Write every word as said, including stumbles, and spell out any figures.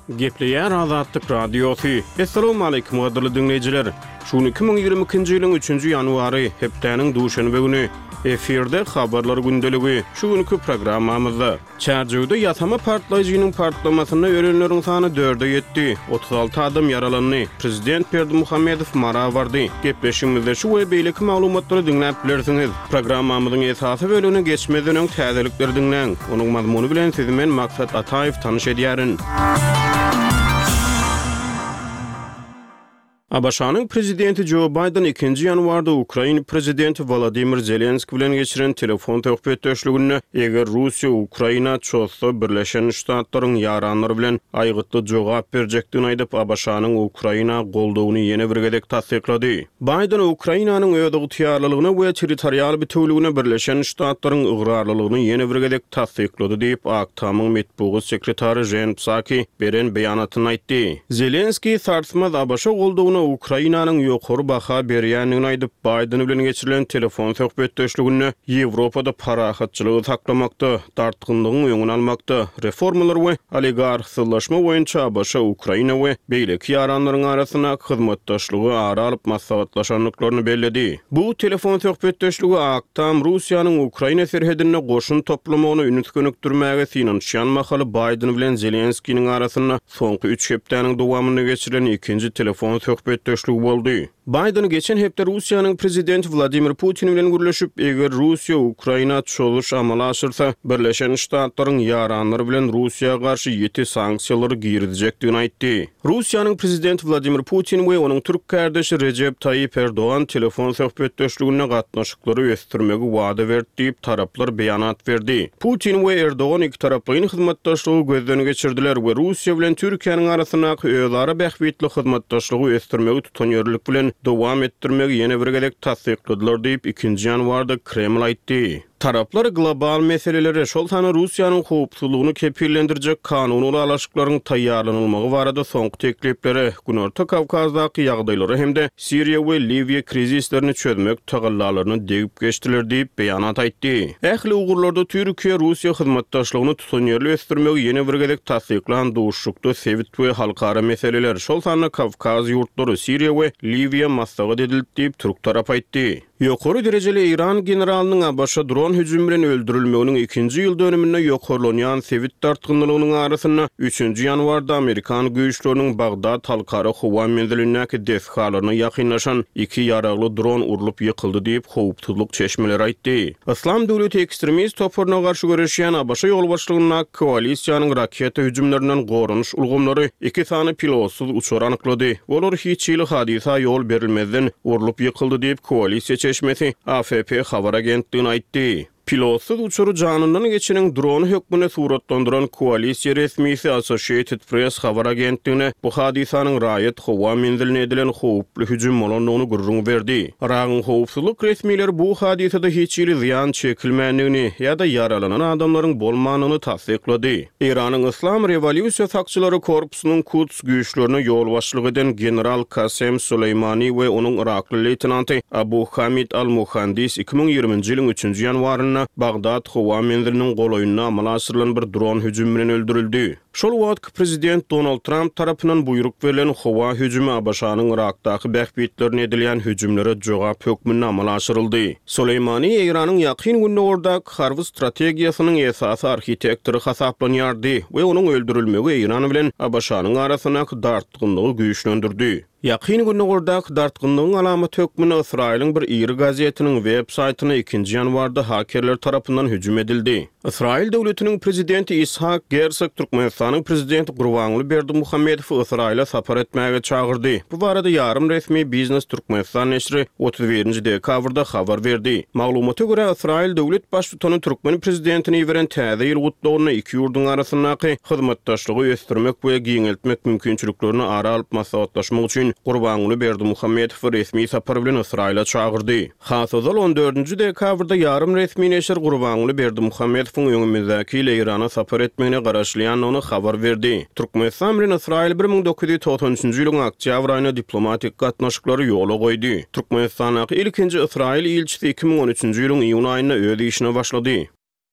Gepleýär Azatlyk Radiosu. Assalamu alaykum gaderly dinleýijiler. Şunu iki bin ýygrimi ikinji ýylyň üçünji ýanwary hepdeniň duşanby güni efirde habarlar gündeligi şu günkü programmamyzda Çarjyda ýatama partlaýjynyň partlamasyna ölenleriň sany dörde ýetdi. otuz alty adam yaralandy. Prezident Berdimuhammedow mara bardy. Gepleşigimizde şu we beýleki maglumatlary dinläp bilersiňiz. Programmamyzyň esasy bölügine geçmeden öň täzelikleri dinleň. Onuň mazmuny bilen sizi men Maksat Ataýew tanyş edýärin. Abaşanyň prezidenti Joe Biden ikinji ýanwarda Ukraina prezidenti Volodymyr Zelenski bilen geçiren telefon töhbetdeşligini eger Russiýa Ukraina çolsa Birleşen Ştatlaryň ýaranlary bilen aýgytly jogap berjekdigini aýdyp Abaşanyň Ukraina goldawyny ýene bir gedek tasdiklady. Biden Ukrainanyň öýdügi tiýarlylygyna we territorial bütünligine Birleşen Ştatlaryň ygrarlylygyny ýene bir gedek tasdiklady diýip Aktamyň metbuat sekretary Jen Psaki beren beýanatyny aýtdy. Zelenski sarsmaz Abaşa goldawyny Ukrainanyň ýokary baha berýändigini aýdyp Biden bilen geçirilen telefon söhbetdeşligini Ýewropada parahatçylygy saklamakda, dartgynlygyň öňüni almakda, reformalar we oligarxylaşma boýunça Abaşa Ukraina we beýleki ýaranlaryň arasyna hyzmatdaşlygy ara alyp maslahatlaşanlyklaryny belledi. Bu telefon söhbetdeşligi Aktam Russiýanyň Ukraina serhedine goşun toplamagyny ünitgenükdirmäge synanýan mahaly Biden bilen Zelenskiň arasyna soňky üç hepdeniň dowamyny geçirilen ikinji telefon söhbet Töşlük boldy. Biden geçen hepde Russiýanyň prezidenti Vladimir Putin bilen gürleşip eger Russiýa Ukraina çoluş amala aşyrsa Birleşen Ştatlaryň ýaranlary bilen Russiýaga garşy ýeti sanksiýalary giridijekdigini aýtdy. Russiýanyň prezidenti Vladimir Putin we onuň türk kardeşi Recep Tayyip Erdoğan telefon söhbetdeşligine gatnaşyklary ösdürmegi wada berdi diýip taraplar beýanat berdi. Putin we Erdoğan iki taraplyň hyzmatdaşlygy gözden geçirdiler we Russiýa bilen Türkiýanyň arasyna öýdara bähbitli hyzmatdaşlygy ösdürmegi tutanýarlyk bilen dowam etdirmegi ýene bir gedek tasdikladylar diýip ikinji ýanwarda Kreml aýtdy. Taraplar global meselelere şol tany Russiýanyň howpsuzlygyny kepillendirjek kanuny alaşyklaryň taýýarlanylmagy barada soňky teklipleri, Günorta Kawkazdaky ýagdaýlary hemde Siriýa we Liwiýa krizislerini çözmek tagallalaryny degip geçdiler diýip beýanat aýtdy. Ähli ugurlarda Türkiýe Russiýa hyzmatdaşlygyny tutanýarly ösdürmegi ýene bir gedek tasdiklan duşukda sewit we halkara meseleler şol tany Kawkaz ýurtlary Siriýa we Liwiýa maslahat edildi diýip türk tarap aýtdy. Ýokary derejeli İran generalynyň Abaşa dron hüjüm bilen öldürilmeginiň ikinji ýyl döneminde ýokarlanýan sewit dartgynlygynyň arasyna üçünji ýanwarda Amerikan güýçleriniň Bagdad halkara howa menzilinäki deshalaryna ýakynlaşan iki ýaragly dron urulyp ýykyldy diýip howpsuzlyk çeşmeleri aýtdy. Islam döwleti ekstremist toplaryna garşy görüşýän Abaşa ýolbaşçylygyna koalisiýanyň raketa hüjümlerinden gorunuş ulgamlary iki sany pilotsuz uçur anyklady. Olar hiç ýyl hadisa ýol berilmezden urulyp ýykyldy diýip koalisiýa çeşmesi A F P habar agentligine aýtdy. Pilotsuz uçuru janyndan geçirilen drone hökmüne suratlandyran koalisiýa resmisi Associated Press habar agentligine bu hadisanyň raýat howa menziline edilen howply hüjüm bolanyny gurrun berdi. Ragyň howpsuzlyk resmileri bu hadisada hiç ýyl ziýan çekilmänligini ýa-da yaralanan adamlaryň bolmanyny tasdiklady. Iranyň Islam Rewolýusiýa sakçylary korpusynyň Quds güýçlerine ýol başçylyk eden general Qasem Suleymani we onuň Irakly leytenanty Abu Hamid al-Muhandis iki bin ýygrimiňji ýylyň üçünji ýanwaryna Bagdad howa menziliniň golaýyna amala aşyrylan bir dron hüjüm bilen öldürildi. Şol wagtky prezident Donald Trump tarapyndan buyruk berilen howa hüjümi Abaşanyň Irakdaky bähbitlerine edilen hüjümlere jogap hökmüne amala aşyryldy. Suleymani Iranyň ýakyn günlerdaky harby strategiýasynyň esasy arhitektory hasaplanýardy we onuň öldürilmegi Iran bilen Abaşanyň arasyna dartgynlygy güýçlendirdi. Ýakyn günlerdaky dartgynlygyň alamaty hökmüne Israýlyň bir iri gazetiniň web saytyna ikinji ýanwarda hakerler tarapyndan hüjüm edildi. Israýil döwletiniň prezidenti Ishak Herzog Türkmenistanyň prezidenti Gurbanguly Berdimuhammedow Israýla sapar etmäge çagyrdy. Bu barada ýarym resmi Biznes Türkmenistan neşri otuz birinji dekabrda habar berdi. Maglumata görä Israýil döwlet başlygyny Türkmen prezidentini beren täze ýyl gutlawyna iki ýurduň arasyndaky hyzmatdaşlygy ösdürmek we giňeltmek mümkinçiliklerini ara alyp maslahatlaşmak üçin Gurbanguly Berdimuhammedow resmi sapar bilen Israýla çagyrdy. Hasazal on dördünji dekabrda ýarym resmi neşir Gurbanguly Berdimuhammedow öňümizdäki ile Irana sapar etmegine garaşlayan onu habar verdi. Türkmenistan bilen Israýil bir ming dokuz ýüz toksan üçünji ýylyň oktýabr aýyna diplomatik gatnaşyklary ýola goýdy. Türkmenistanyň ilkinji Israýil ilçisi iki ming on üçünji ýylyň iýun aýynda öz işine başlady.